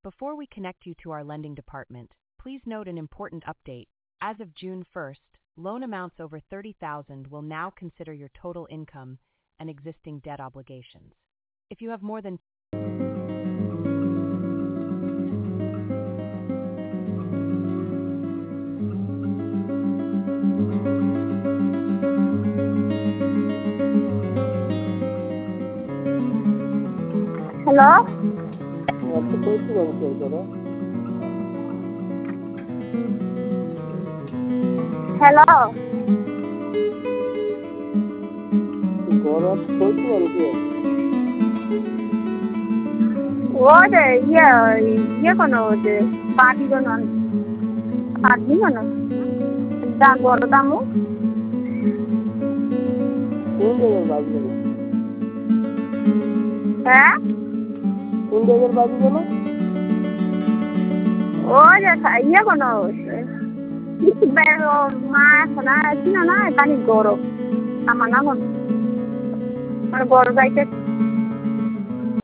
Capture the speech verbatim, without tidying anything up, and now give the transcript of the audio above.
Before we connect you to our lending department, please note an important update. As of June first, loan amounts over thirty thousand will now consider your total income and existing debt obligations. If you have more than Hello? Hello? What is yeah, yeah, no, the party going on. Party going on. That what Damu? Huh? Oh, yes, yeah, no. Pero más nada, si no nada, está ni goro. Amana con. Pero goro, hay que